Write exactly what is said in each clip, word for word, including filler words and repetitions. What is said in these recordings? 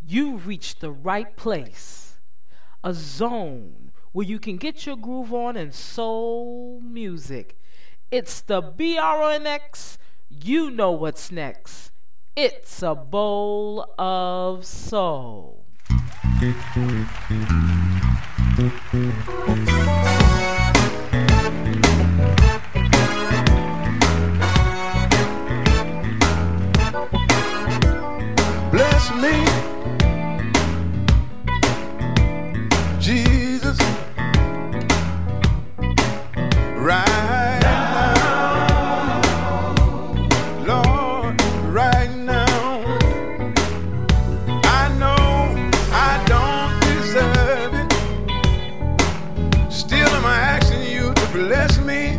you reached the right place. A zone where you can get your groove on in soul music. It's the B R O N X. You know what's next. It's a bowl of soul. Bless me, Jesus, right now, Lord, right now. I know I don't deserve it. Still am I asking you to bless me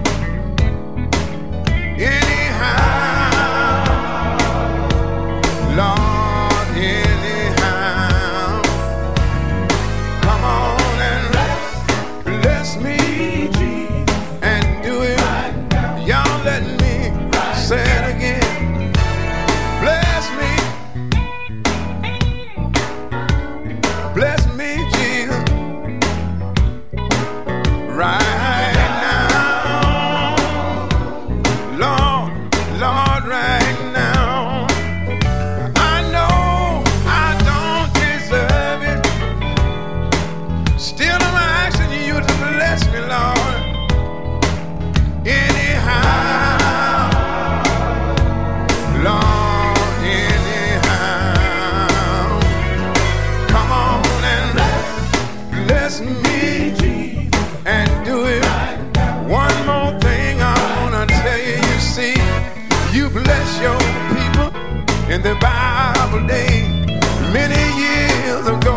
anyhow, Lord. In the Bible days, many years ago.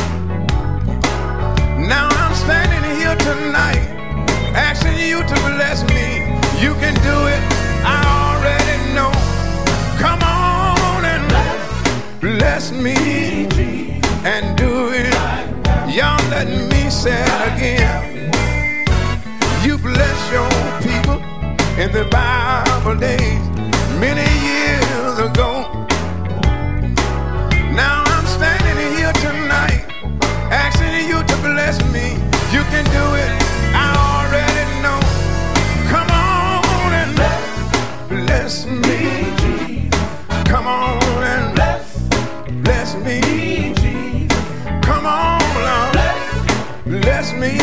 Now I'm standing here tonight, asking you to bless me. You can do it, I already know. Come on and bless me and do it. Y'all let me say it again. You bless your people in the Bible days, many years ago. Now I'm standing here tonight, asking you to bless me. You can do it, I already know. Come on and bless me. Come on and bless me. Come on, Lord, bless me.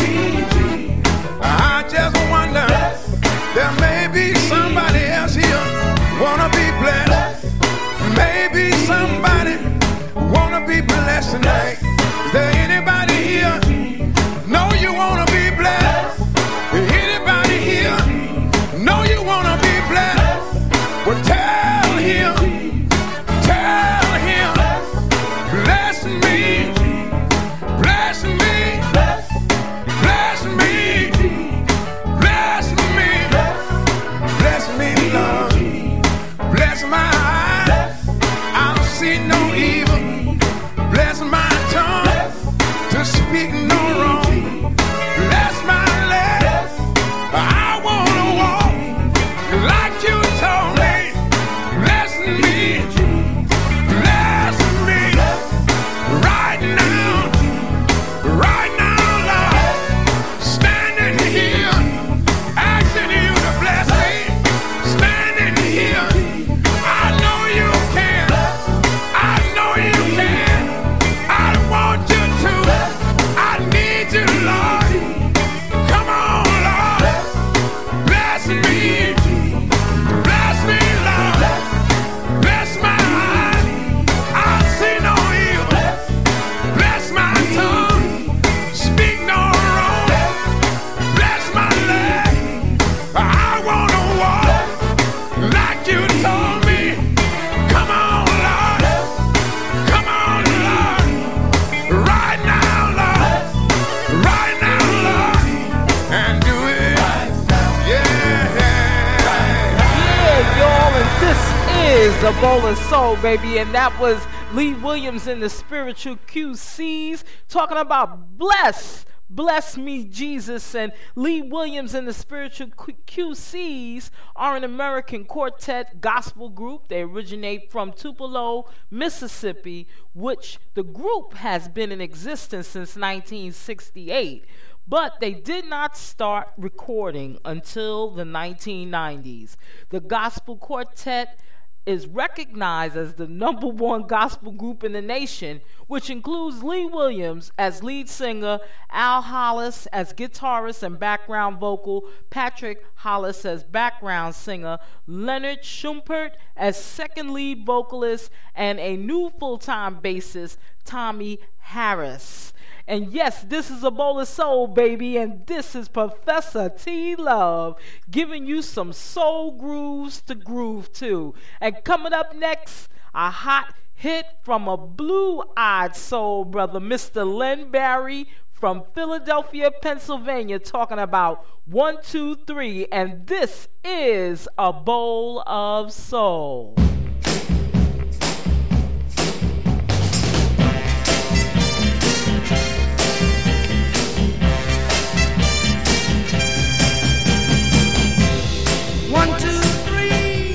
I just wonder, there may be somebody else here wanna be blessed. Maybe somebody wanna be blessed tonight. Is there anybody here know you wanna be blessed? Anybody here know you wanna be blessed? Well, tell him, tell him, bless me, bless me, bless me, bless me, bless me, Lord, bless my eyes, I don't see no evil. Bless my tongue to speak no wrong. Bless my legs, I wanna walk like you told me. Bless me, bless me, right now, right now, Lord. Standing here, asking you to bless me. Standing here, I know you can, I know you can. I want you to, I need you, Lord. Come on, Lord, bless me, bless me, Lord, bless my eyes, I see no evil, bless my tongue, speak no wrong, bless my leg, I wanna walk like you told me. Come on, Lord, come on, Lord, right now, Lord, right now, Lord, and do it. Yeah, Yeah, y'all, and this is a bowl of soul, baby, and that was Lee Williams and the Spiritual Q Cs talking about bless, Bless Me Jesus and Lee Williams and the Spiritual Q Cs are an American quartet gospel group. They originate from Tupelo, Mississippi, which the group has been in existence since nineteen sixty-eight. But they did not start recording until the nineteen nineties. The gospel quartet is recognized as the number one gospel group in the nation, which includes Lee Williams as lead singer, Al Hollis as guitarist and background vocal, Patrick Hollis as background singer, Leonard Schumpert as second lead vocalist, and a new full-time bassist, Tommy Harris. And yes, this is a bowl of soul, baby, and this is Professor T. Love giving you some soul grooves to groove to. And coming up next, a hot hit from a blue-eyed soul brother, Mister Len Barry from Philadelphia, Pennsylvania, talking about one, two, three, and this is a bowl of soul. One, two, three.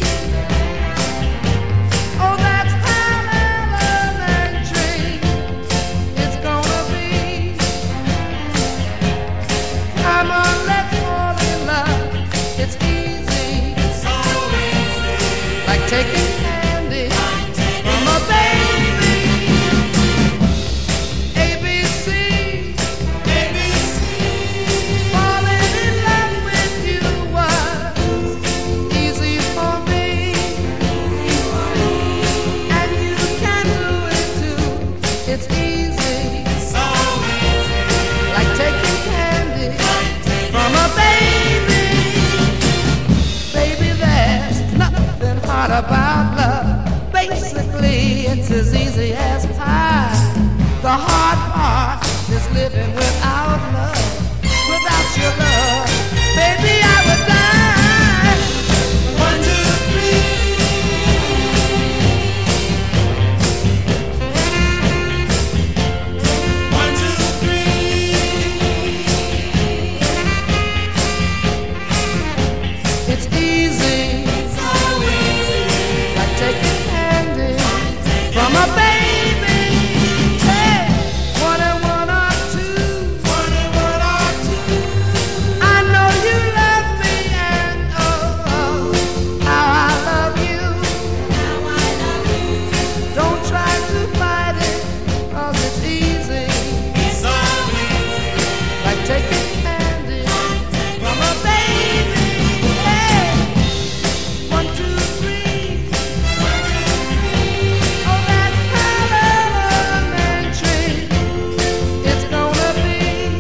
Oh, that's how elementary it's gonna be. Come on, let's fall in love. It's easy. It's so easy. Like taking candy from a baby. A B C. A B C. Falling in love with you was easy for me, and you can do it too. It's easy, so easy, like taking candy from a baby. Baby, there's nothing hard about love. Basically, it's as easy as pie. The hard part is living without love. Without your love, baby, I would die. One, two, three. One, two, three. It's easy. It's so easy. Like taking candy from a baby. Hey, one and one are two. One and one are two. I know you love me, and oh, oh, how I love you. How I love you. Don't try to fight it, 'cause it's easy. It's so easy. Like taking candy from a baby. Hey, one, two, three. One, two, three. Oh, that's how elementary it's gonna be.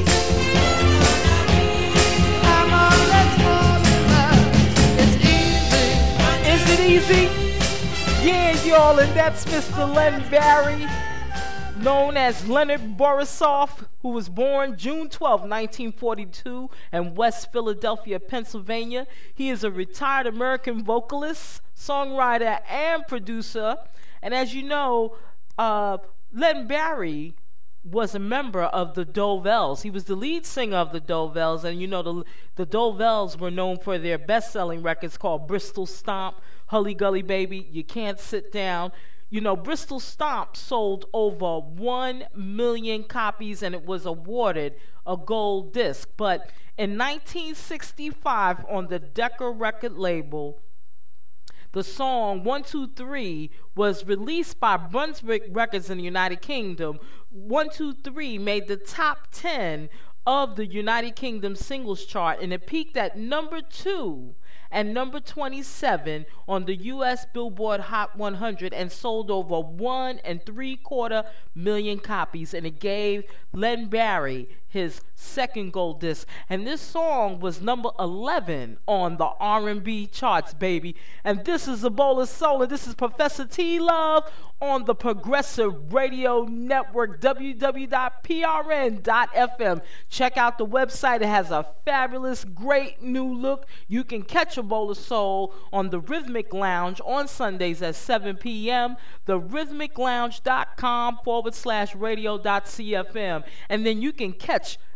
Come on, let's fall in love. It's easy. Is it easy? Yeah, y'all, and that's Mister Len Barry, known as Leonard Borisoff, who was born June twelfth, nineteen forty-two in West Philadelphia, Pennsylvania. He is a retired American vocalist, songwriter, and producer. And as you know, uh, Len Barry was a member of the Dovells. He was the lead singer of the Dovells, and you know the the Dovells were known for their best-selling records called Bristol Stomp, Hully Gully Baby, You Can't Sit Down. You know, Bristol Stomp sold over one million copies, and it was awarded a gold disc. But in nineteen sixty-five, on the Decca record label, the song one two three was released by Brunswick Records in the United Kingdom. one two three made the top ten of the United Kingdom singles chart, and it peaked at number two and number twenty-seven on the U S Billboard Hot one hundred and sold over one and three quarter million copies, and it gave Len Barry his second gold disc. And this song was number eleven on the R and B charts, baby. And this is a bowl of soul, and this is Professor T. Love on the Progressive Radio Network, w w w dot p r n dot f m. Check out the website. It has a fabulous, great new look. You can catch a bowl of soul on the Rhythmic Lounge on Sundays at seven p m the rhythmic lounge dot com forward slash radio dot c f m. And then you can catch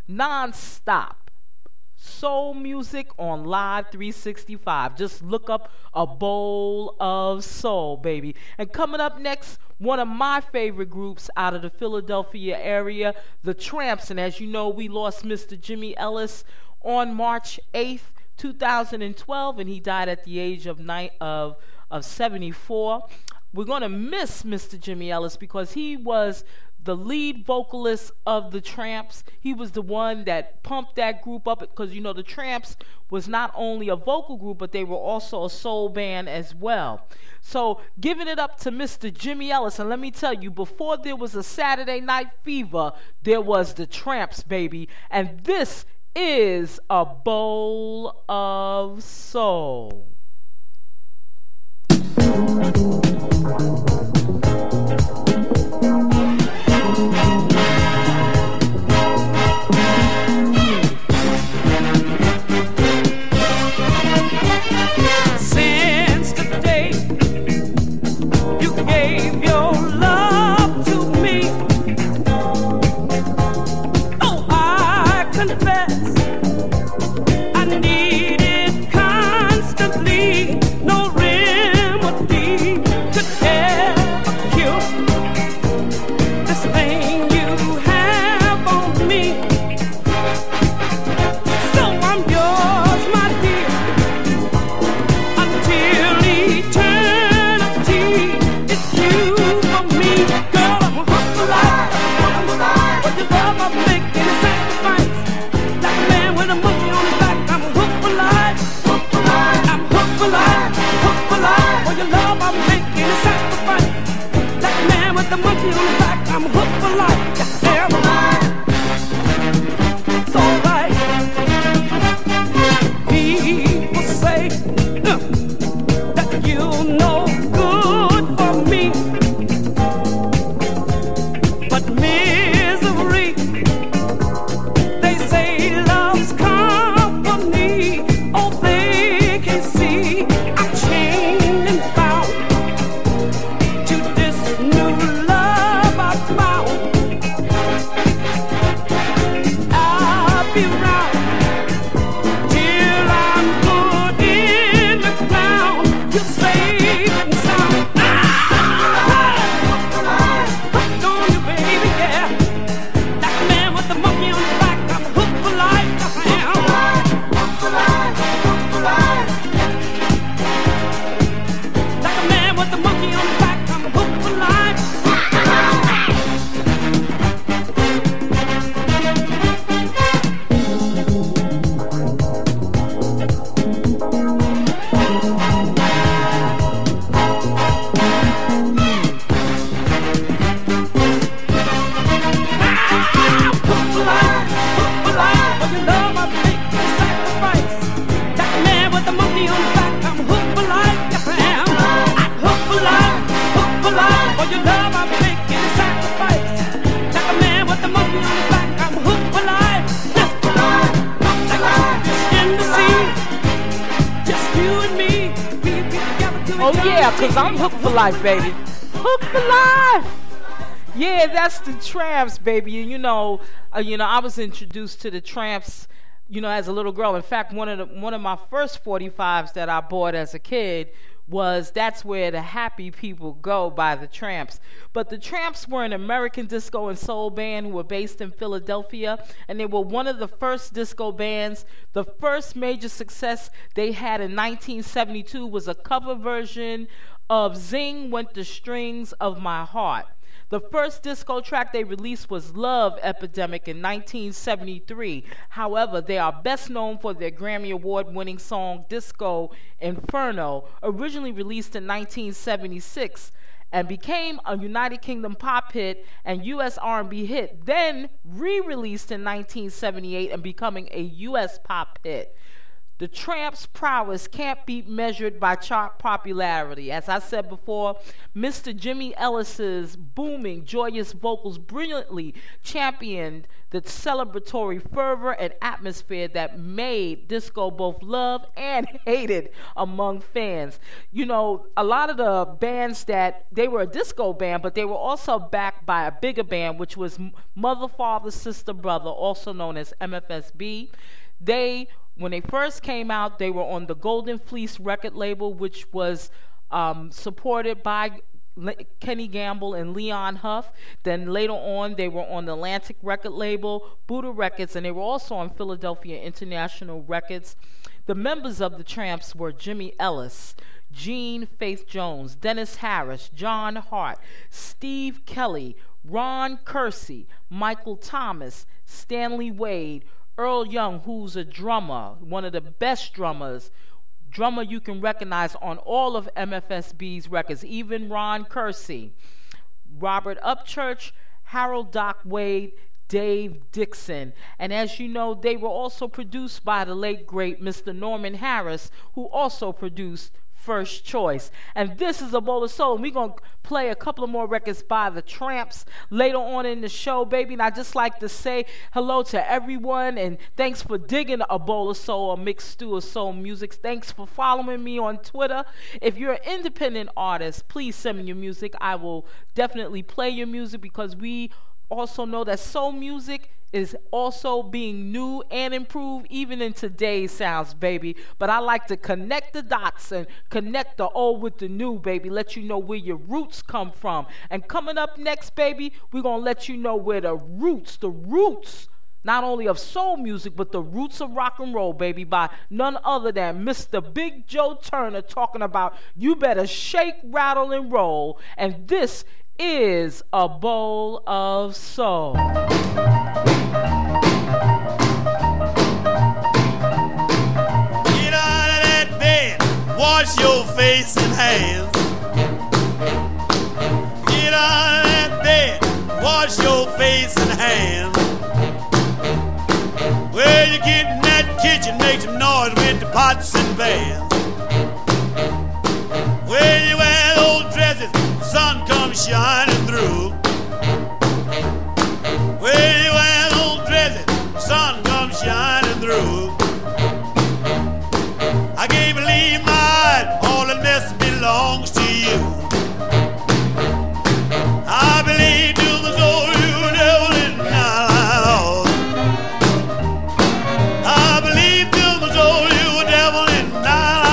non-stop soul music on Live three sixty-five. Just look up A Bowl of Soul, baby. And coming up next, one of my favorite groups out of the Philadelphia area, The Tramps. And as you know, we lost Mister Jimmy Ellis on March eighth, two thousand twelve, and he died at the age of ni- of of seventy-four. We're going to miss Mister Jimmy Ellis because he was the lead vocalist of the Tramps. He was the one that pumped that group up, because you know the Tramps was not only a vocal group, but they were also a soul band as well. So giving it up to Mister Jimmy Ellis. And let me tell you, before there was a Saturday Night Fever, there was the Tramps, baby. And this is A Bowl of Soul. Since the day you gave your love to me, oh, I confess I need it constantly. No remedy could ever cure this pain you have on me. So I'm yours, my dear, until eternity. It's you for me, girl. I'm hooked for life. For your love, I'm making a sacrifice. Like a man with a monkey on his back, I'm hooked for life. I'm hooked for life, hooked for life. For your love, I'm making a sacrifice. Like a man with a monkey on his back, I'm hooked for life. Yes, damn right. It's alright. People say uh, that you're no good for me, but misery, they say love's company. Oh, they can see I'm chained and bound to this new love I found. I'll be round till I'm put in the ground. You're safe and sound. Ah, hooked on you, baby, yeah. Like a man with a monkey on his back, I'm hooked for life. Yes, I am. Like a man with a monkey on his back, I'm hooked for life. Hooked for life, hooked for life. For your love, I'm making a sacrifice. Like a man with a monkey on his back, I'm hooked for life. Yes, I am. I'm hooked for life, hooked for life. For your love, I'm making a sacrifice. Like a man with a monkey on his back, I'm hooked for life. Yes, for life. Like a fish in the sea, just you and me. We be together till Oh yeah, because I'm hooked for life, baby. Hooked for life. Yeah, that's the Tramps, baby. And you know, uh, you know, I was introduced to the Tramps, you know, as a little girl. In fact, one of the one of my first forty-fives that I bought as a kid was That's Where the Happy People Go by the Tramps. But the Tramps were an American disco and soul band who were based in Philadelphia, and they were one of the first disco bands. The first major success they had in nineteen seventy-two was a cover version of Zing Went the Strings of My Heart. The first disco track they released was Love Epidemic in nineteen seventy-three. However, they are best known for their Grammy Award-winning song Disco Inferno, originally released in nineteen seventy-six, and became a United Kingdom pop hit and U S R and B hit, then re-released in nineteen seventy-eight and becoming a U S pop hit. The Tramp's prowess can't be measured by chart popularity. As I said before, Mister Jimmy Ellis's booming, joyous vocals brilliantly championed the celebratory fervor and atmosphere that made disco both loved and hated among fans. You know, a lot of the bands that, they were a disco band, but they were also backed by a bigger band, which was Mother, Father, Sister, Brother, also known as M F S B. They, when they first came out, they were on the Golden Fleece record label, which was um, supported by Le- Kenny Gamble and Leon Huff. Then later on, they were on the Atlantic record label, Buddha Records, and they were also on Philadelphia International Records. The members of the Tramps were Jimmy Ellis, Gene Faith Jones, Dennis Harris, John Hart, Steve Kelly, Ron Kersey, Michael Thomas, Stanley Wade, Earl Young, who's a drummer, one of the best drummers, drummer you can recognize on all of M F S B's records, even Ron Kersey, Robert Upchurch, Harold Doc Wade, Dave Dixon. And as you know, they were also produced by the late, great Mister Norman Harris, who also produced First Choice. And this is A Bowl of Soul. We're going to play a couple of more records by the Tramps later on in the show, baby. And I just like to say hello to everyone, and thanks for digging A Bowl of Soul, a mixed stew of soul music. Thanks for following me on Twitter. If you're an independent artist, please send me your music. I will definitely play your music, because we also know that soul music is also being new and improved even in today's sounds, baby. But I like to connect the dots and connect the old with the new, baby. Let you know where your roots come from. And coming up next, baby, we're going to let you know where the roots, the roots, not only of soul music, but the roots of rock and roll, baby, by none other than Mister Big Joe Turner, talking about You Better Shake, Rattle, and Roll. And this is A Bowl of Soul. Get out of that bed, wash your face and hands. Get out of that bed, wash your face and hands. Well, you get in that kitchen, make some noise with the pots and pans. Well, you wear those dresses, the sun comes shining through. Well, you wear those dresses, the sun comes shining through. I can't believe my eyes, all that mess belongs to you. I believe to the soul you devil in my life. I believe to the soul you devil in my life.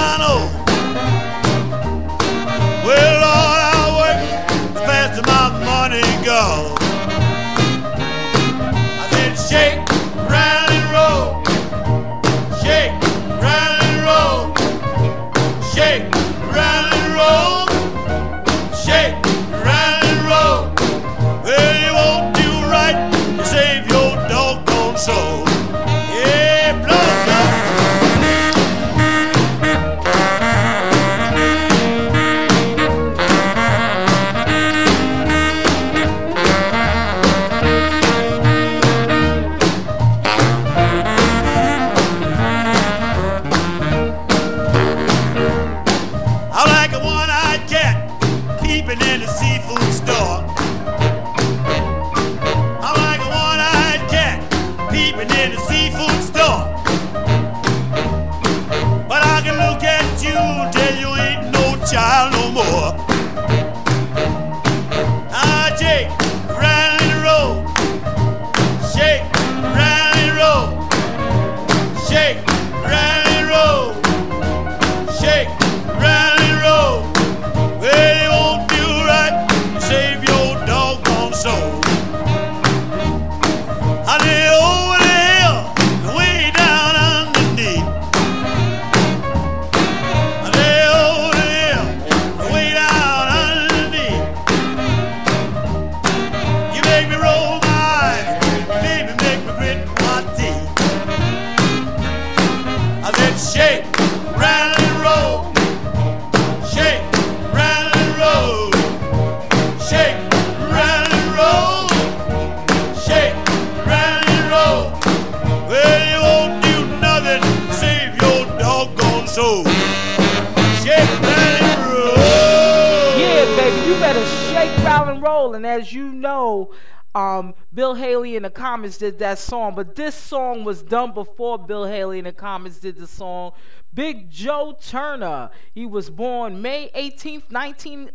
Shake, Rattle, and Roll. And as you know, um, Bill Haley and the Comets did that song, but this song was done before Bill Haley and the Comets did the song. Big Joe Turner, he was born May eighteenth, nineteen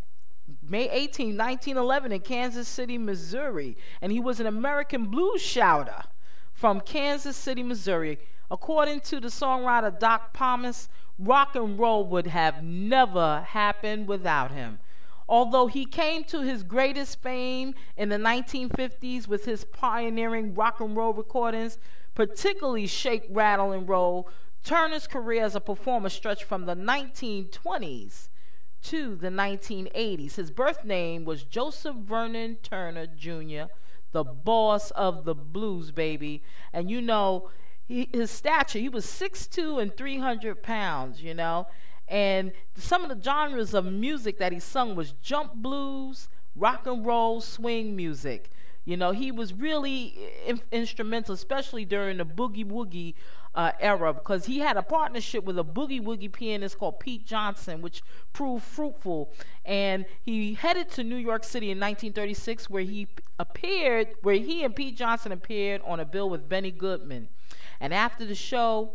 May eighteenth, nineteen eleven in Kansas City, Missouri, and he was an American blues shouter from Kansas City, Missouri. According to the songwriter Doc Pomus, rock and roll would have never happened without him. Although he came to his greatest fame in the nineteen fifties with his pioneering rock and roll recordings, particularly Shake, Rattle, and Roll, Turner's career as a performer stretched from the nineteen twenties to the nineteen eighties. His birth name was Joseph Vernon Turner Junior, the boss of the blues, baby. And you know, he, his stature, he was six two and three hundred pounds, you know. And some of the genres of music that he sung was jump blues, rock and roll, swing music. You know, he was really in- instrumental, especially during the boogie woogie uh, era, because he had a partnership with a boogie woogie pianist called Pete Johnson, which proved fruitful. And he headed to New York City in nineteen thirty-six, where he appeared, where he and Pete Johnson appeared on a bill with Benny Goodman. And after the show,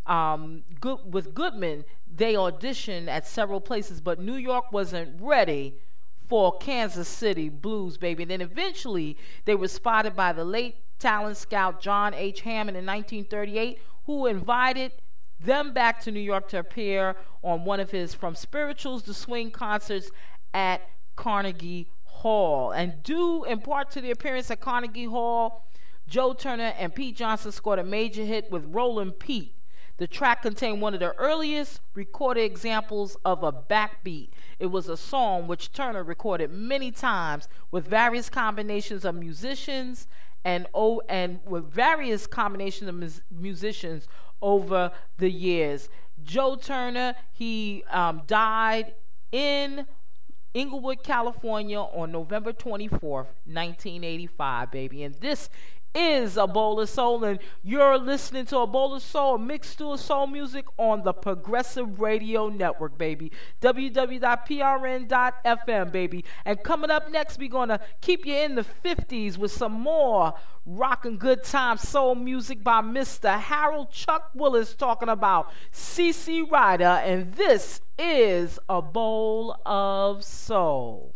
um, good, with Goodman, they auditioned at several places, but New York wasn't ready for Kansas City blues, baby. And then eventually they were spotted by the late talent scout John H. Hammond in nineteen thirty-eight, who invited them back to New York to appear on one of his From Spirituals to Swing concerts at Carnegie Hall. And due in part to the appearance at Carnegie Hall, Joe Turner and Pete Johnson scored a major hit with Rollin' Pete. The track contained one of the earliest recorded examples of a backbeat. It was a song which Turner recorded many times with various combinations of musicians and oh, and with various combinations of mus- musicians over the years. Joe Turner, he um, died in Inglewood, California on November twenty-fourth, nineteen eighty-five, baby. And this is A Bowl of Soul, and you're listening to A Bowl of Soul, a mixed stew of soul music on the Progressive Radio Network, baby. w w w dot p r n dot f m, baby. And coming up next, we're going to keep you in the fifties with some more rockin' good time soul music by Mister Harold Chuck Willis, talking about C C Rider, and this is A Bowl of Soul.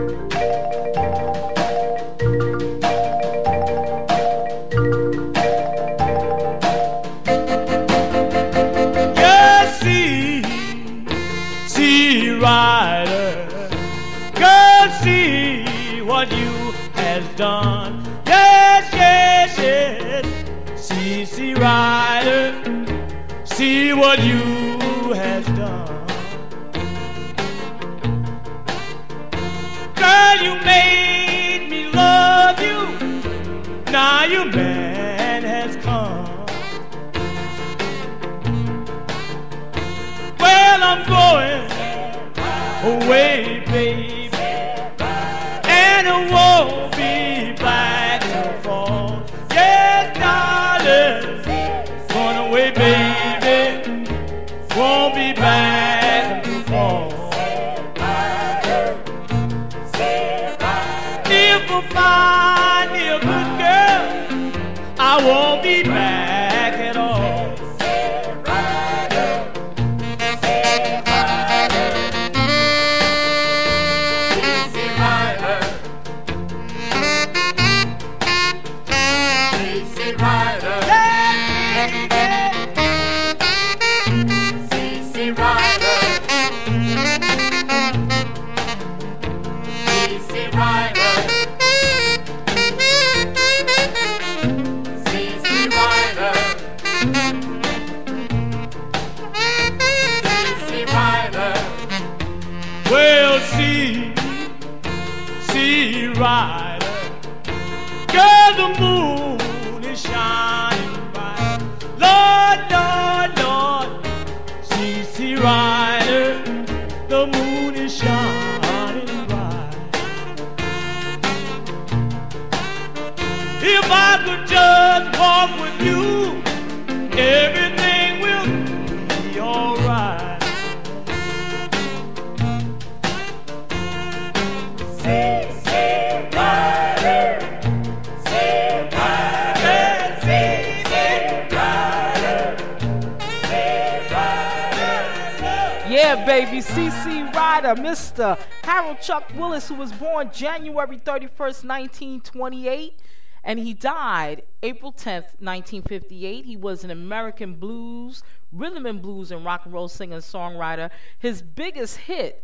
Rider, girl, see what you has done. Yes, yes, yes. C C Rider, see what you has done. Girl, you made me love you. Now your man has come. Well, I'm going away, baby, and it won't be back to fall. Yes, darling, going away, baby, won't be back to fall. If I find me a good girl, I won't be back at all. Rider, girl, the moon is shining bright. Lord, Lord, Lord, C C Rider, the moon is shining bright. If I could just walk with you, everything will be alright. baby. C C Rider, Mister Harold Chuck Willis, who was born January thirty-first, nineteen twenty-eight, and he died April tenth, nineteen fifty-eight. He was an American blues, rhythm and blues, and rock and roll singer and songwriter. His biggest hit,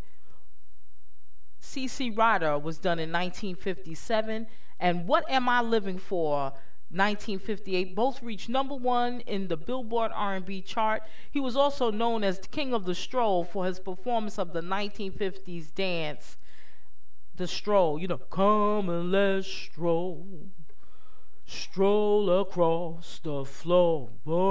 C C Rider, was done in nineteen fifty-seven, and What Am I Living For, nineteen fifty-eight, both reached number one in the Billboard R and B chart. He was also known as the King of the Stroll for his performance of the nineteen fifties dance, The Stroll. You know, come and let's stroll, stroll across the floor.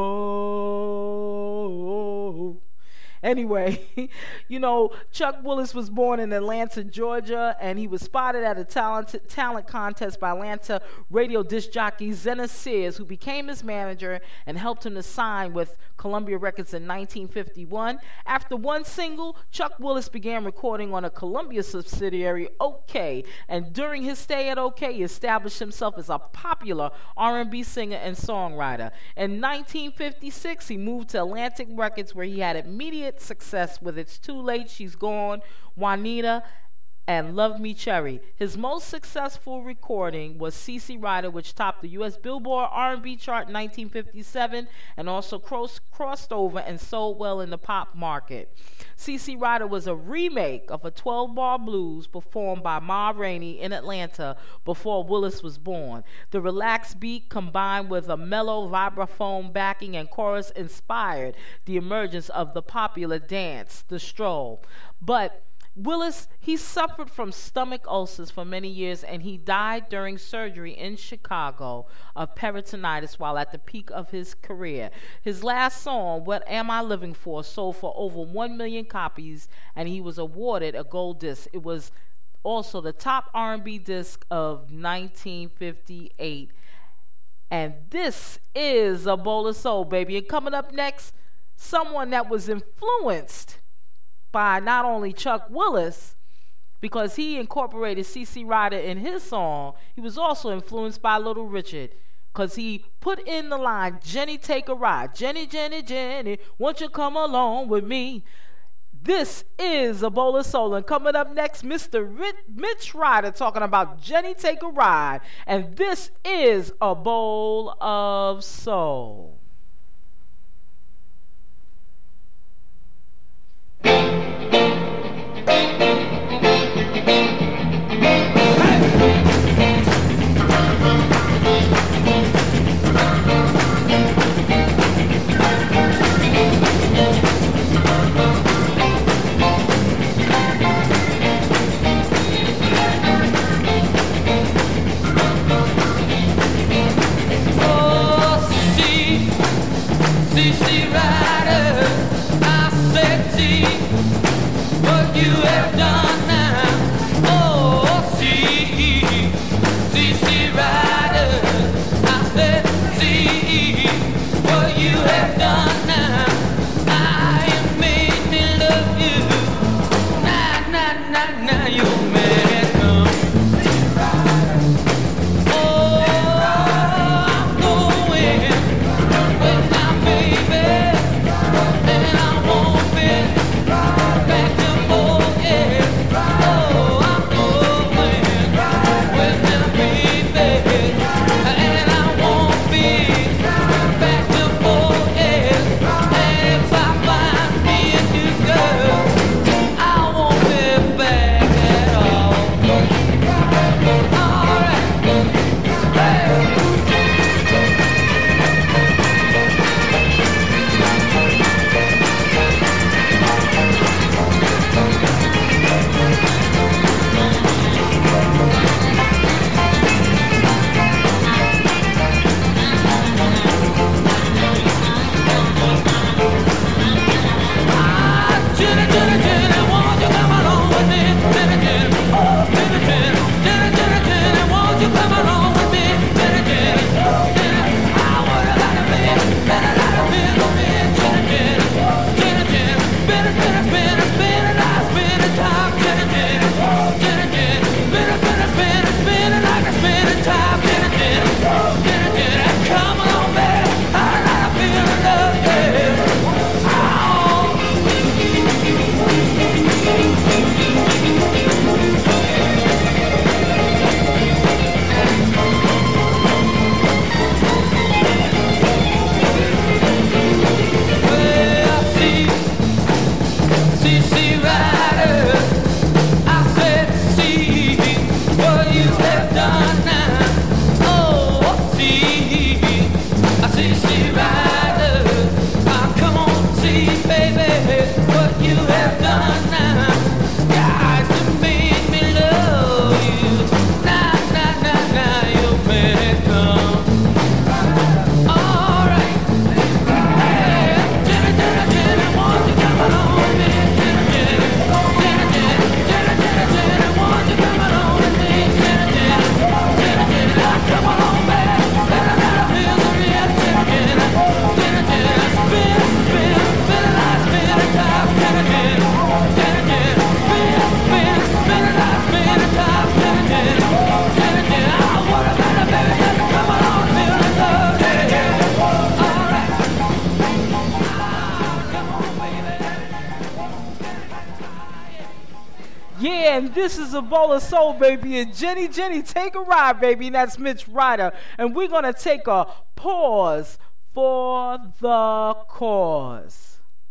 Whoa. Anyway, you know, Chuck Willis was born in Atlanta, Georgia, and he was spotted at a talent, talent contest by Atlanta radio disc jockey Zena Sears, who became his manager and helped him to sign with Columbia Records in nineteen fifty-one. After one single, Chuck Willis began recording on a Columbia subsidiary, OK, and during his stay at OK, he established himself as a popular R and B singer and songwriter. In nineteen fifty-six, he moved to Atlantic Records, where he had immediate success with It's Too Late, She's Gone, Juanita, and Love Me Cherry. His most successful recording was C C Rider, which topped the U S Billboard R and B chart in nineteen fifty-seven and also cross, crossed over and sold well in the pop market. C C Rider was a remake of a twelve-bar blues performed by Ma Rainey in Atlanta before Willis was born. The relaxed beat combined with a mellow vibraphone backing and chorus inspired the emergence of the popular dance, The Stroll. But Willis, he suffered from stomach ulcers for many years, and he died during surgery in Chicago of peritonitis while at the peak of his career. His last song, What Am I Living For, sold for over one million copies, and he was awarded a gold disc. It was also the top R and B disc of nineteen fifty-eight. And this is A Bowl of Soul, baby. And coming up next, someone that was influenced by not only Chuck Willis, because he incorporated C C Rider in his song, he was also influenced by Little Richard, because he put in the line, Jenny, take a ride. Jenny, Jenny, Jenny, won't you come along with me? This is A Bowl of Soul. And coming up next, Mister Rich, Mitch Ryder talking about Jenny, take a ride. And this is A Bowl of Soul. C C Rider, I said, see what you have done now. Oh, see, C C Rider, I said, see what you have done now. I am made me love you. Nah, nah, nah, nah, your man has come. Come on, baby. and this is a bowl of soul, baby. And Jenny, Jenny, take a ride, baby. And that's Mitch Ryder. And we're going to take a pause for the cause.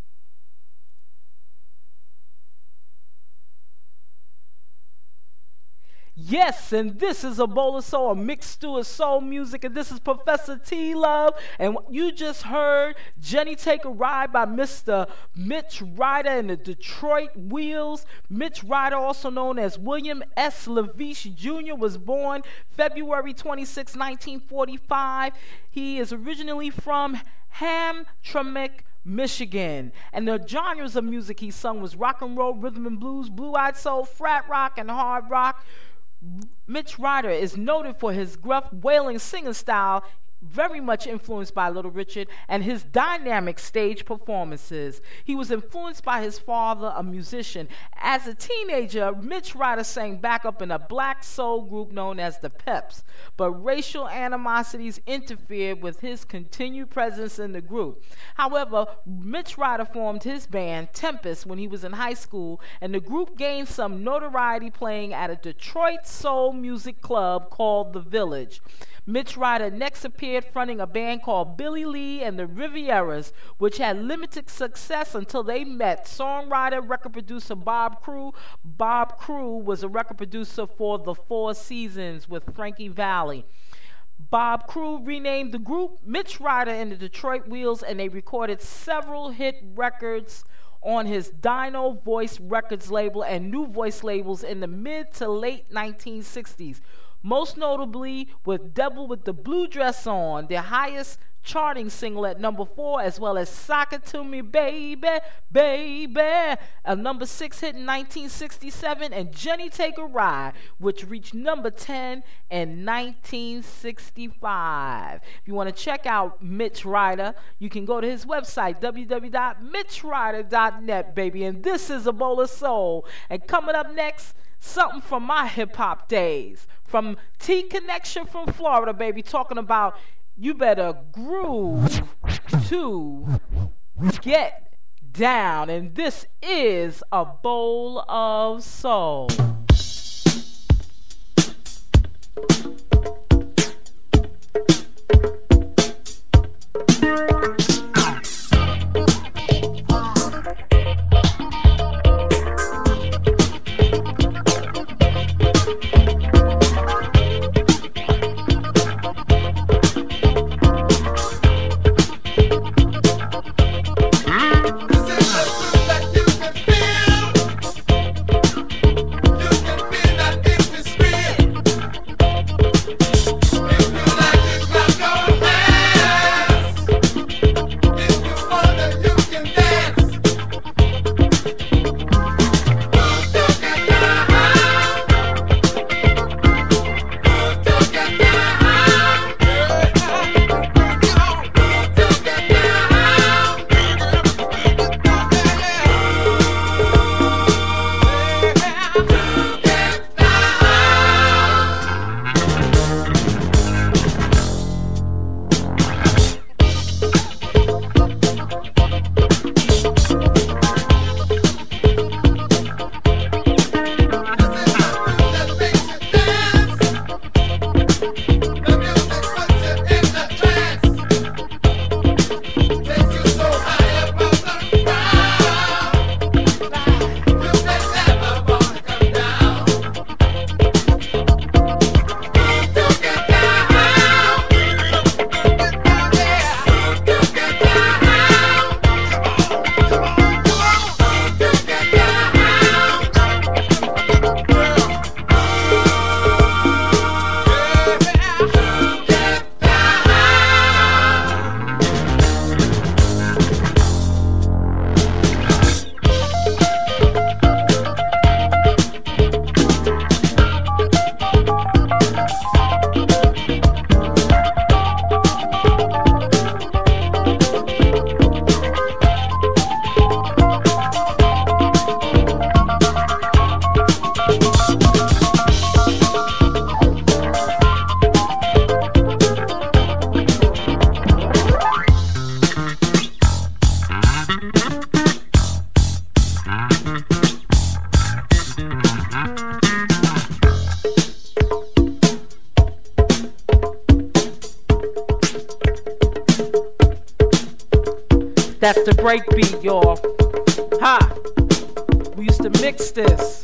Yes, and this is a bowl of soul, a mixed stew of soul music, and this is Professor T Love, and you just heard Jenny Take a Ride by Mister Mitch Ryder and the Detroit Wheels. Mitch Ryder, also known as William S. Leviche Junior, was born February twenty-sixth, nineteen forty-five. He is originally from Hamtramck, Michigan, and the genres of music he sung was rock and roll, rhythm and blues, blue-eyed soul, frat rock, and hard rock. Mitch Ryder is noted for his gruff, wailing singing style, very much influenced by Little Richard, and his dynamic stage performances. He was influenced by his father, a musician. As a teenager, Mitch Ryder sang backup in a black soul group known as the Peps, but racial animosities interfered with his continued presence in the group. However, Mitch Ryder formed his band, Tempest, when he was in high school, and the group gained some notoriety playing at a Detroit soul music club called The Village. Mitch Ryder next appeared fronting a band called Billy Lee and the Rivieras, which had limited success until they met songwriter, record producer Bob Crew. Bob Crew was a record producer for The Four Seasons with Frankie Valli. Bob Crew renamed the group Mitch Ryder and the Detroit Wheels, and they recorded several hit records on his Dino Voice Records label and New Voice labels in the mid to late nineteen sixties. Most notably with Devil with the Blue Dress On, their highest charting single at number four, as well as Sock It To Me Baby, Baby, a number six hit in nineteen sixty-seven, and Jenny Take a Ride, which reached number ten in nineteen sixty-five. If you want to check out Mitch Ryder, you can go to his website, w w w dot mitch ryder dot net, baby. And this is A Bowl of Soul. And coming up next, something from my hip-hop days. From T-Connection from Florida, baby, talking about you better groove to get down. And this is A Bowl of Soul. You can feel that it is real. That's the breakbeat, y'all. Ha! We used to mix this.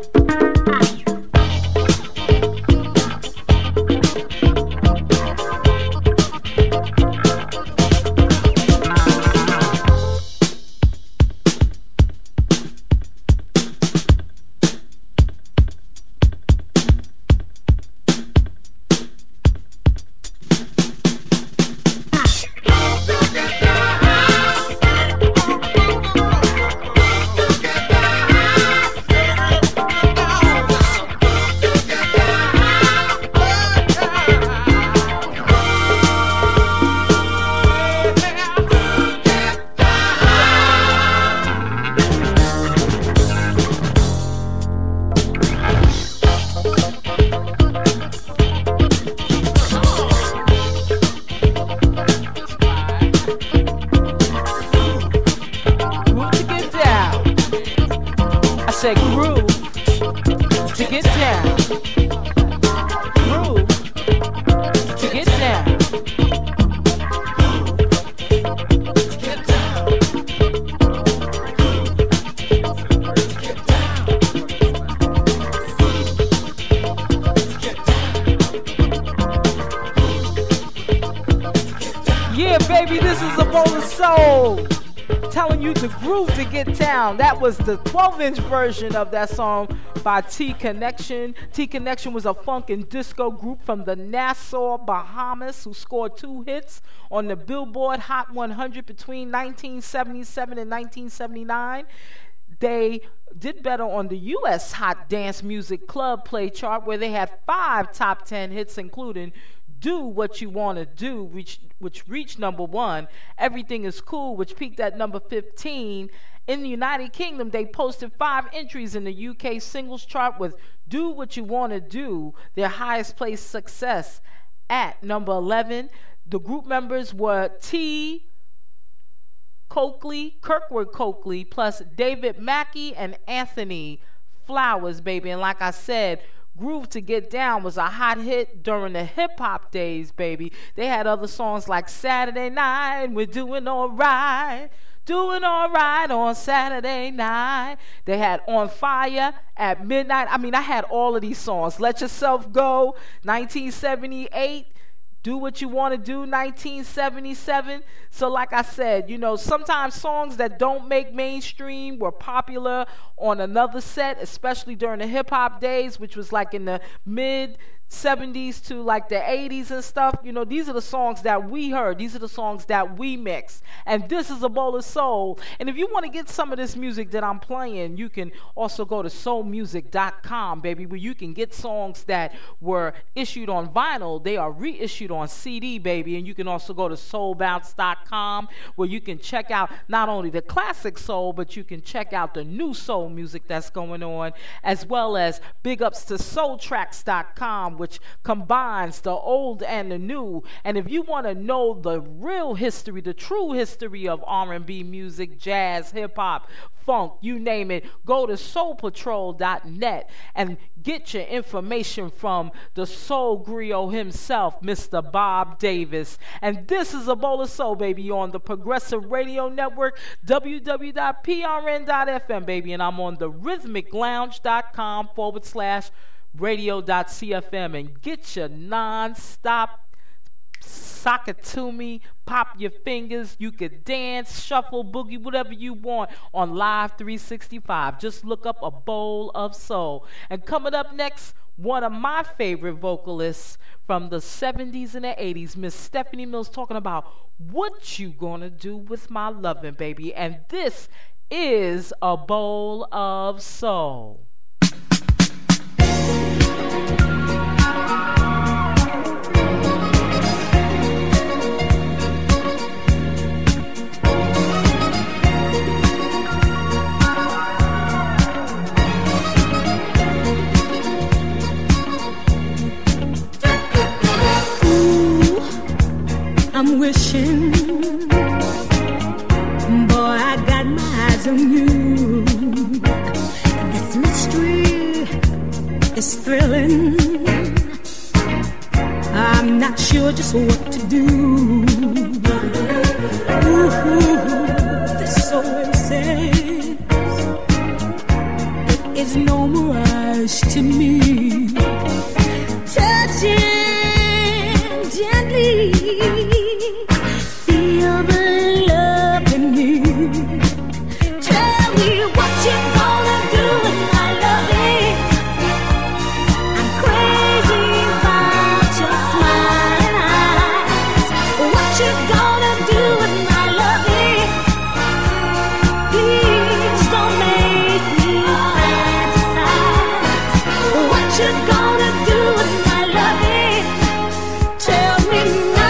That was the twelve inch version of that song by T Connection. T Connection was a funk and disco group from the Nassau, Bahamas, who scored two hits on the Billboard Hot one hundred between nineteen seventy-seven and nineteen seventy-nine. They did better on the U S Hot Dance Music Club Play chart, where they had five top ten hits, including Do What You Wanna Do, which, which reached number one, Everything Is Cool, which peaked at number fifteen. In the United Kingdom, they posted five entries in the U K singles chart with Do What You Wanna Do, their highest placed success, at number eleven. The group members were T. Coakley, Kirkwood Coakley, plus David Mackey and Anthony Flowers, baby. And like I said, Groove to Get Down was a hot hit during the hip-hop days, baby. They had other songs like Saturday Night, We're Doing All Right, Doing All Right on Saturday Night. They had On Fire at Midnight. I mean, I had all of these songs. Let Yourself Go, nineteen seventy-eight. Do What You Want to Do, nineteen seventy-seven. So like I said, you know, sometimes songs that don't make mainstream were popular on another set, especially during the hip-hop days, which was like in the mid seventies to like the eighties and stuff. You know, these are the songs that we heard. These are the songs that we mixed. And this is A Bowl of Soul. And if you want to get some of this music that I'm playing, you can also go to soul music dot com, baby, where you can get songs that were issued on vinyl. They are reissued on C D, baby. And you can also go to soul bounce dot com, where you can check out not only the classic soul, but you can check out the new soul music that's going on, as well as big ups to soul tracks dot com, which combines the old and the new. And if you want to know the real history, the true history of R and B music, jazz, hip-hop, funk, you name it, go to soul patrol dot net and get your information from the soul griot himself, Mister Bob Davis. And this is A Bowl of Soul, baby, on the Progressive Radio Network, w w w dot p r n dot f m, baby. And I'm on the rhythmic lounge dot com forward slash radio dot c f m, and get your non-stop sock it to me, pop your fingers. You could dance, shuffle, boogie, whatever you want on Live three sixty-five. Just look up A Bowl of Soul. And coming up next, one of my favorite vocalists from the seventies and the eighties, Miss Stephanie Mills, talking about what you gonna do with my lovin', baby. And this is A Bowl of Soul. I'm wishing, boy, I got my eyes on you. This mystery is thrilling. I'm not sure just what to do. Ooh, oasis. It is no mirage to me. Touching gently, feel the love in me. Tell me what you gonna do with my loving. I'm crazy about your smiling eyes. What you gonna do with my loving? Please don't make me fantasize. What you gonna do with my loving? Tell me now.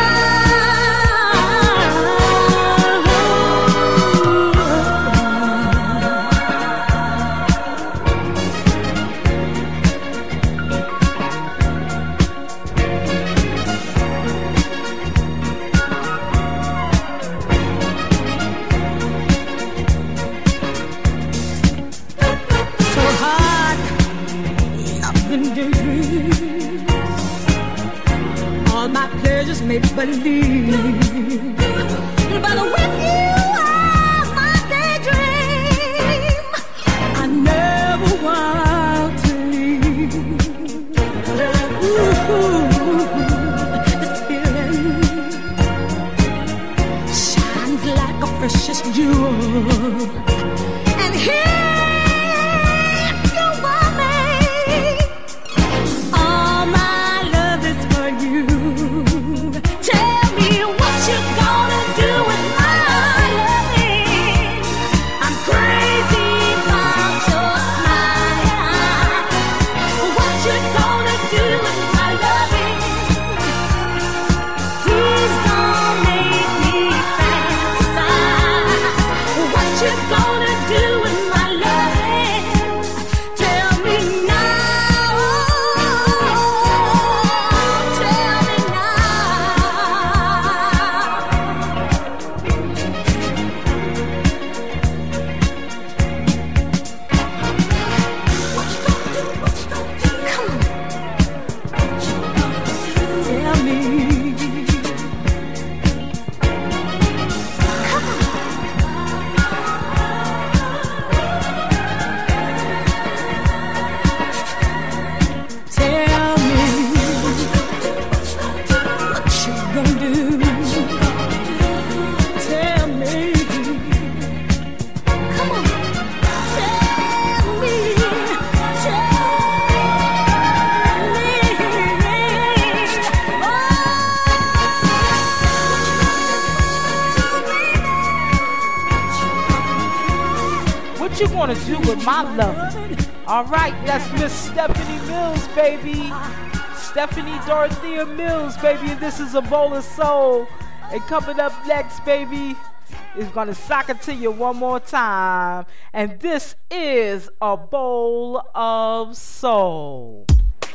So hard, nothing daydreams. All my pleasures make believe. But with you was my daydream. I never want to leave. Ooh, this feeling shines like a precious jewel. And here you are me. All my love is for you. Tell me what you gonna do with my loving. I'm crazy about your smiling eyes. What you gonna do with my loving? Please don't make me fantasize. What you gonna do with my loving? Tell me now. Tell me What you gonna do? What you gonna do? Come on. What you gonna do? Tell me. Come on. Tell me. What you gonna do? Tell me. Come on. Tell me. Tell me. What you gonna do with my love? All right, that's Miss Stephanie Mills, baby. Stephanie Dorothea Mills, baby. And this is A Bowl of Soul. And coming up next, baby, is gonna sock it to you one more time. And this is A Bowl of Soul.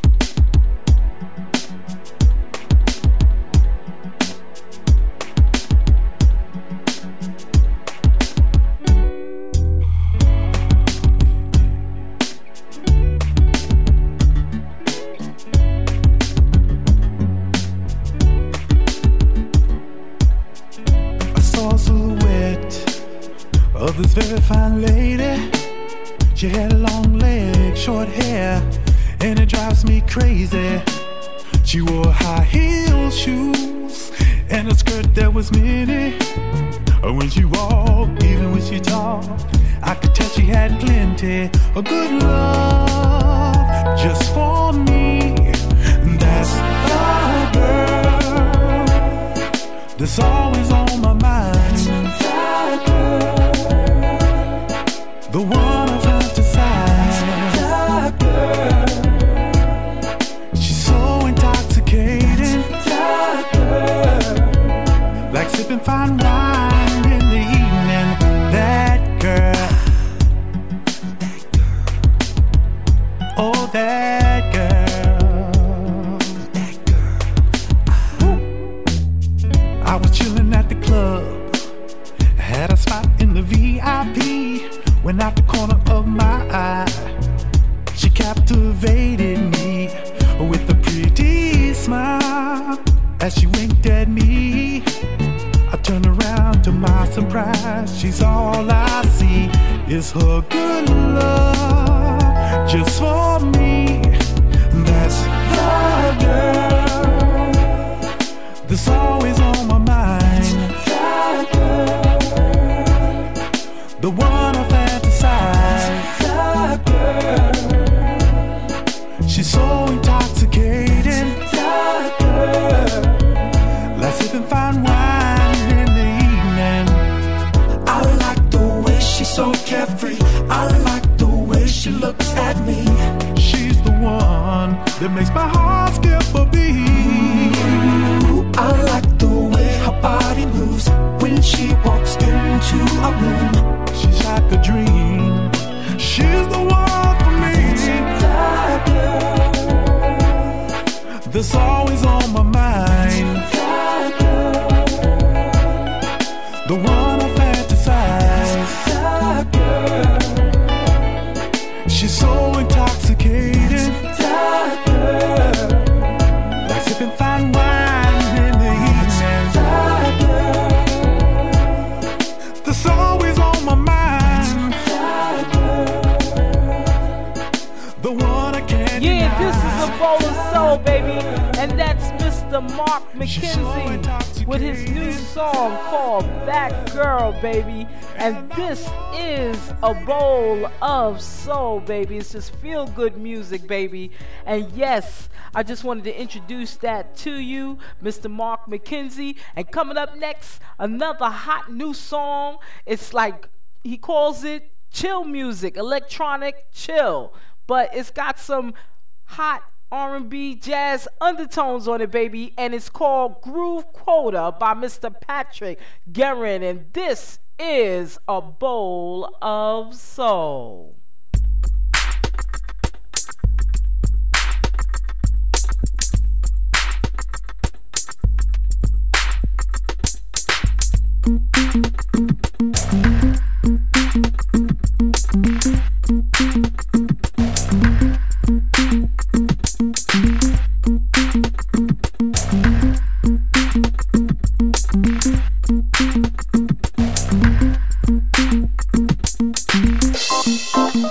I saw a silhouette of this very fine lady. She had long legs, short hair, and it drives me crazy. She wore high heel shoes and a skirt that was mini. When she walked, even when she talked, I could tell she had plenty of good love just for me. That's the girl that's always on my mind. That girl, the one I fantasize. That girl, she's so intoxicating. That girl, like sipping fine wine in the evening. That girl, oh that girl, Woo. I was chilling at the club, had a spot in the V I P. When out the corner of my eye, she captivated me with a pretty smile as she winked at me. I turn around to my surprise. She's all I see is her good love just for me. That's the girl that's always on my mind. That girl, the one I fantasize. That girl, she's so intoxicating. That girl, like sipping fine wine in the evening. I like the way she's so carefree. I like the way she looks at me. She's the one that makes my heart skip a beat. I like the way her body moves when she walks into a room. She's like a dream. She's the one for me. That girl that's always on my mind. That girl, the one I fantasize. That girl, she's so intoxicating. That girl, like sipping fine wine in the evening. That girl, that's always on my mind. That girl, the one I can't Yeah, deny. this is a bowl of soul, baby. And that's Mister Mark McKenzie with his new song called That Girl, baby. And this is a bowl of soul, baby. It's just feel-good music, baby. And yes, I just wanted to introduce that to you, Mister Mark McKenzie. And coming up next, another hot new song. It's like, he calls it chill music, electronic chill. But it's got some hot R and B jazz undertones on it, baby. And it's called Groove Quota by Mister Patrick Guerin. And this is a bowl of soul. Thank you.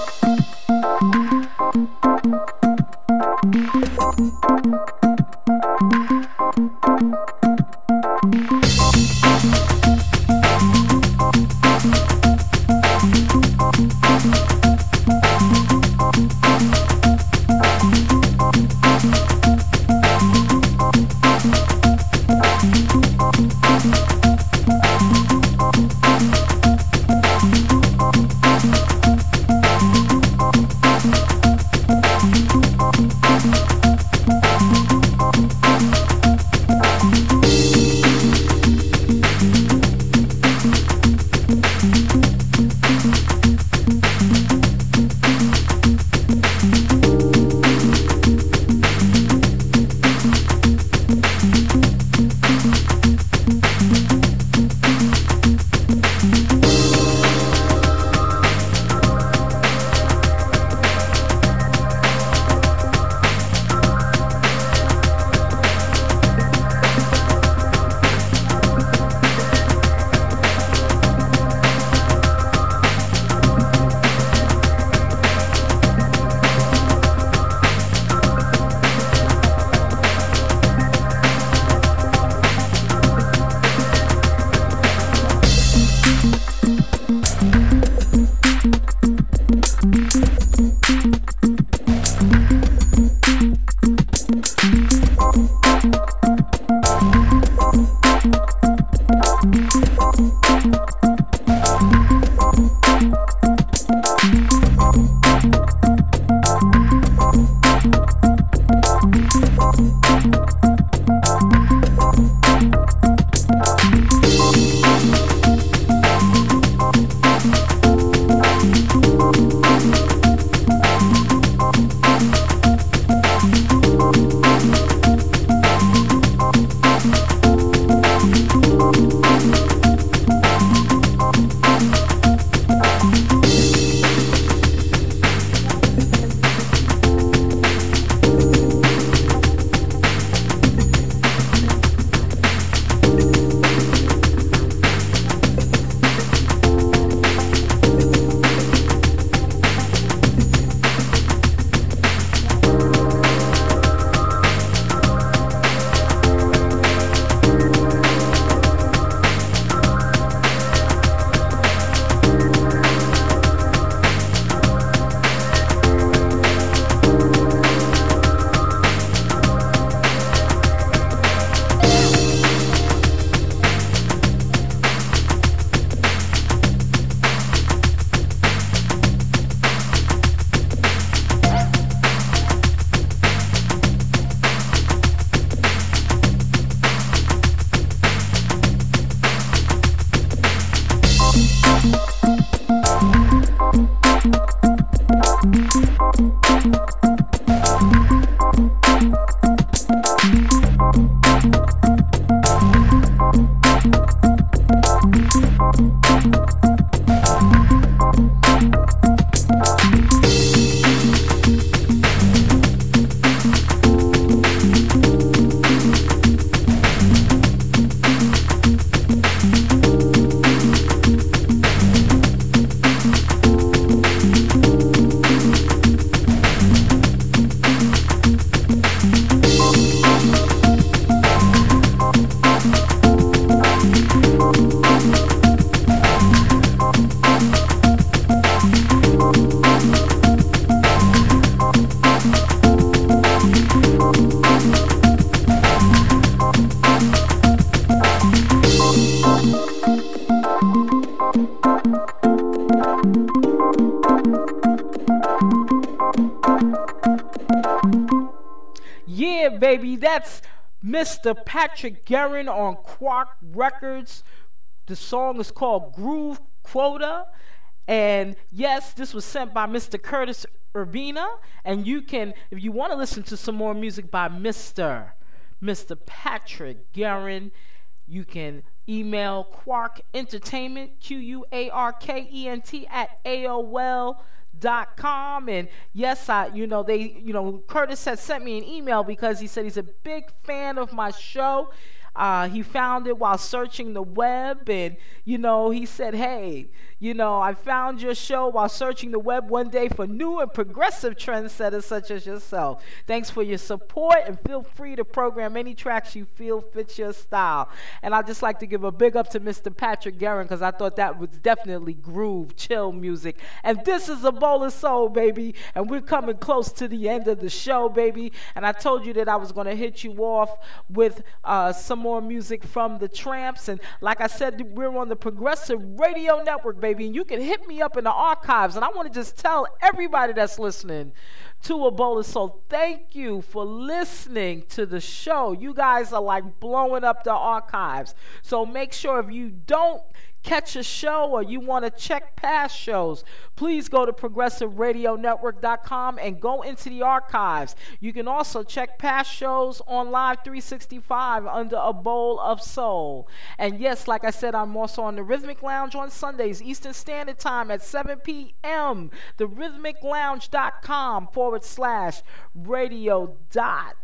Mister Patrick Guerin on Quark Records. The song is called Groove Quota. And yes, this was sent by Mister Curtis Urbina. And you can, if you want to listen to some more music by Mister Mister Patrick Guerin, you can email Quark Entertainment, Q U A R K E N T, at A O L dot com. And yes, I, you know, they, you know, Curtis had sent me an email because he said he's a big fan of my show. Uh, he found it while searching the web, and, you know, he said, hey, you know, I found your show while searching the web one day for new and progressive trendsetters such as yourself. Thanks for your support, and feel free to program any tracks you feel fits your style. And I'd just like to give a big up to Mister Patrick Guerin, because I thought that was definitely groove, chill music. And this is a bowl of soul, baby, and we're coming close to the end of the show, baby. And I told you that I was going to hit you off with uh, some more music from the Tramps. And like I said, we're on the Progressive Radio Network, baby, and you can hit me up in the archives. And I want to just tell everybody that's listening to A Bowl of Soul, thank you for listening to the show. You guys are like blowing up the archives. So make sure, if you don't catch a show or you want to check past shows, please go to progressive radio network dot com and go into the archives. You can also check past shows on Live three sixty-five under A Bowl of Soul. And yes, like I said, I'm also on the Rhythmic Lounge on Sundays, Eastern Standard Time at seven p.m. The rhythmic lounge dot com forward slash radio dot,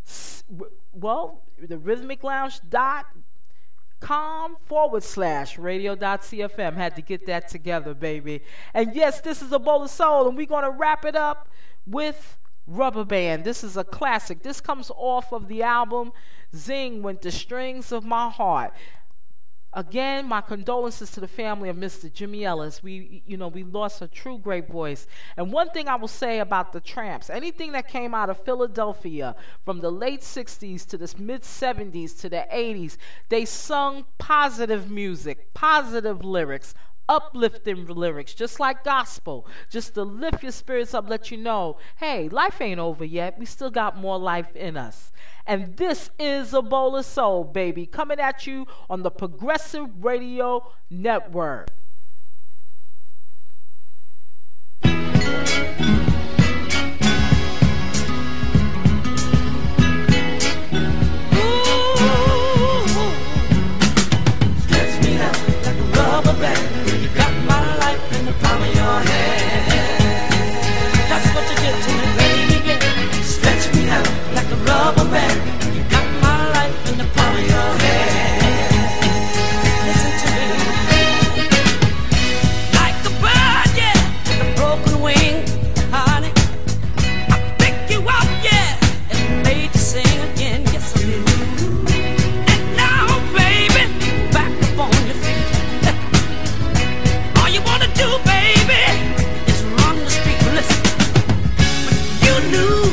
well, the rhythmic lounge dot com forward slash radio dot c f m. Had to get that together, baby. And yes, this is A Bowl of Soul, and we're going to wrap it up with Rubber Band. This is a classic. This comes off of the album Zing with the Strings of My Heart. Again, my condolences to the family of Mister Jimmy Ellis. We, you know, we lost a true great voice. And one thing I will say about the Tramps, anything that came out of Philadelphia from the late sixties to the mid seventies to the eighties, they sung positive music, positive lyrics, uplifting lyrics, just like gospel, just to lift your spirits up, let you know, hey, life ain't over yet. We still got more life in us. And this is A Bowl of Soul, baby, coming at you on the Progressive Radio Network. Rubber band, you got my life in the palm of your hand. Listen to me. Like a bird, yeah, with a broken wing, honey. I pick you up, yeah, and made you sing again. Yes, I did. And now, baby, back up on your feet. All you wanna do, baby, is run the street. Listen, but you knew.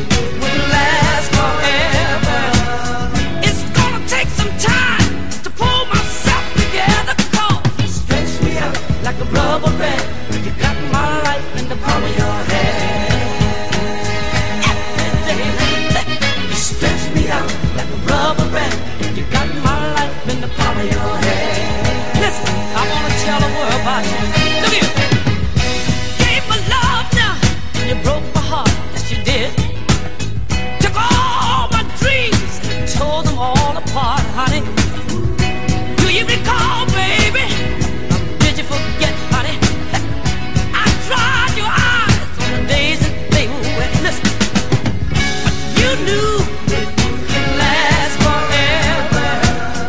Rubber band, you got my life in the palm of your hand. Every day, you stretch me out like a rubber band. You got my life in the palm of your hand. Listen, I wanna tell the world about you. Look here, gave my love now, and you broke my heart. Yes, you did. Took all my dreams and tore them all apart, honey. Do you recall, baby? Did you forget? Dried your eyes on the days that they were wet. Listen, but you knew it could last forever.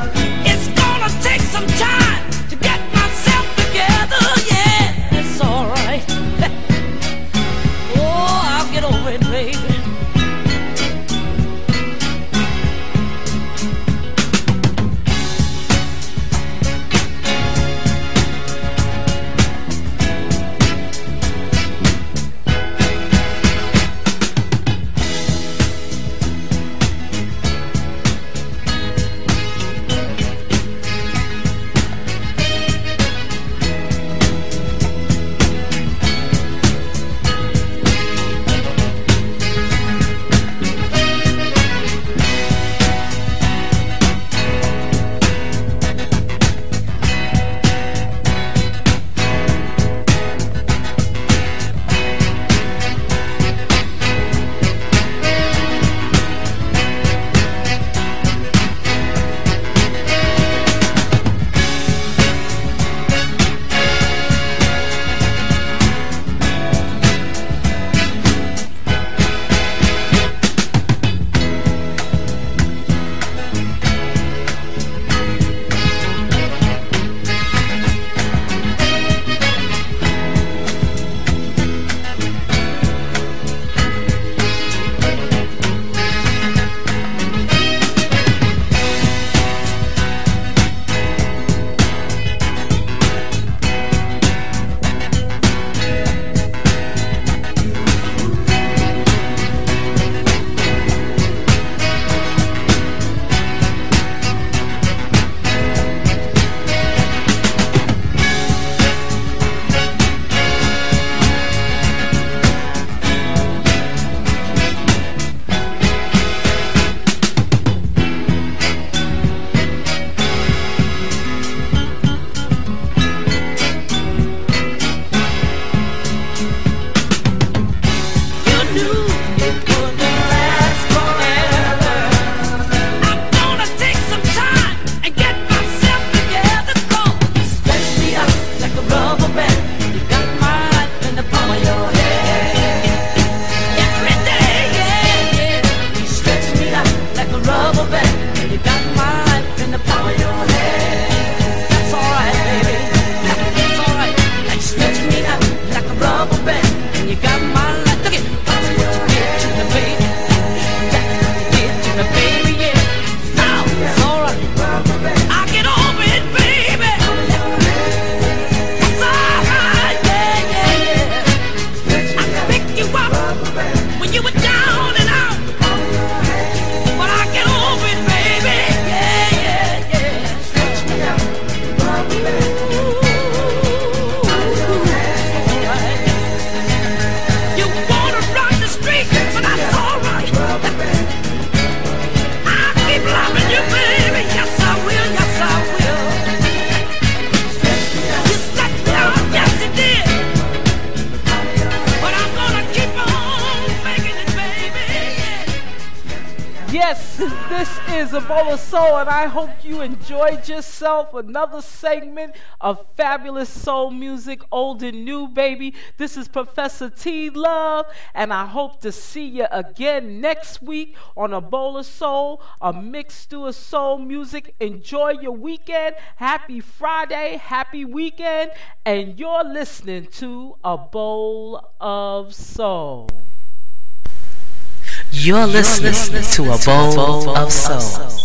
A Bowl of Soul, and I hope you enjoyed yourself. Another segment of fabulous soul music, old and new, baby. This is Professor T Love, and I hope to see you again next week on A Bowl of Soul, a mixed stew of soul music. Enjoy your weekend. Happy Friday, happy weekend, and you're listening to A Bowl of Soul. You're listening, You're listening to A Bowl, to a bowl of Soul.